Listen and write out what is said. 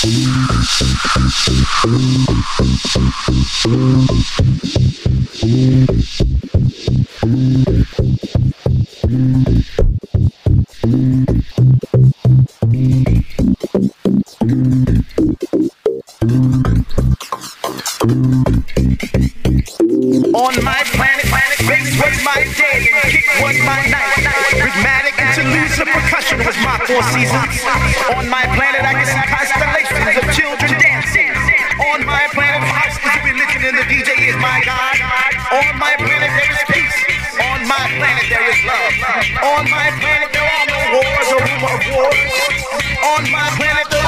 On my planet, bass was my day and kick was my night. Rhythmic interludes of percussion was my four seasons. On my planet, I can see constellations of children dancing. On my planet, house is religion and the DJ is my God. On my planet, there is peace. On my planet, there is love. On my planet, there are no wars or rumor of wars. On my planet,